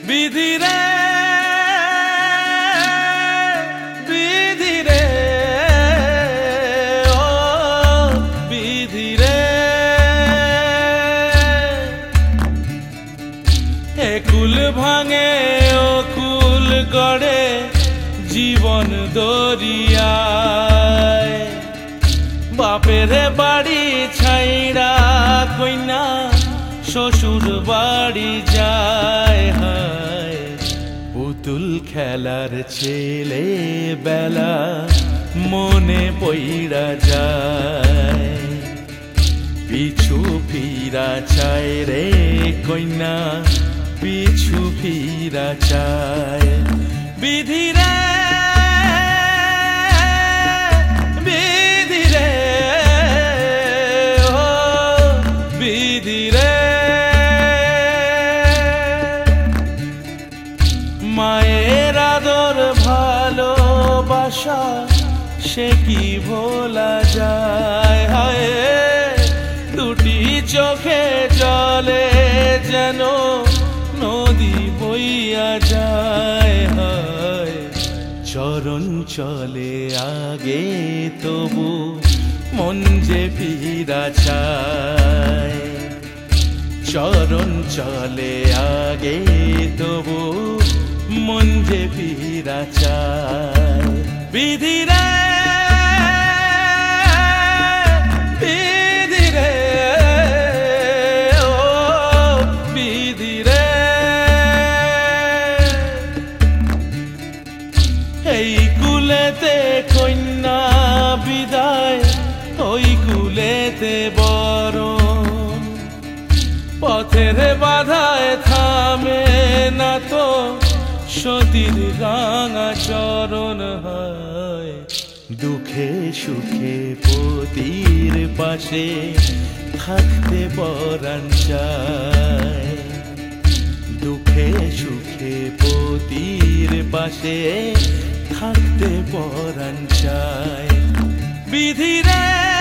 বিধিরে বিধিরে ও বিধিরে একুল ভাঙে ও কুল গড়ে জীবন দরিয়ায় বাপের বাড়ি ছাইড়া কইনা শ্বশুর বাড়ি যায় হায় পুতুল খেলার ছেলে বেলা মনে পইড়া যায় পিছু ফিরা চায় রে কইনা পিছু ফিরা চায় বিধিরে বিধিরে ও বিধিরে মায়ের আদর ভালোবাসা সে কি ভোলা যায় হায় দুটি চোখে জলে যেন নদী বইয়া যায় হায় চরণ চলে আগে তবু মন যে ফিরা চায় চরণ চলে আগে তবু মন যে ফিরা চায় বিধিরে বিধিরে ও বিধিরে এই কুলেতে কন্যা বিদায় ওই কুলেতে বরণ পথের বাধায় থামে না তো সতীর রাঙা চরণ হয় দুঃখে সুখে পতির পাশে থাকতে পরাণ চায় দুঃখে সুখে পতির পাশে থাকতে পরাণ চায় বিধিরে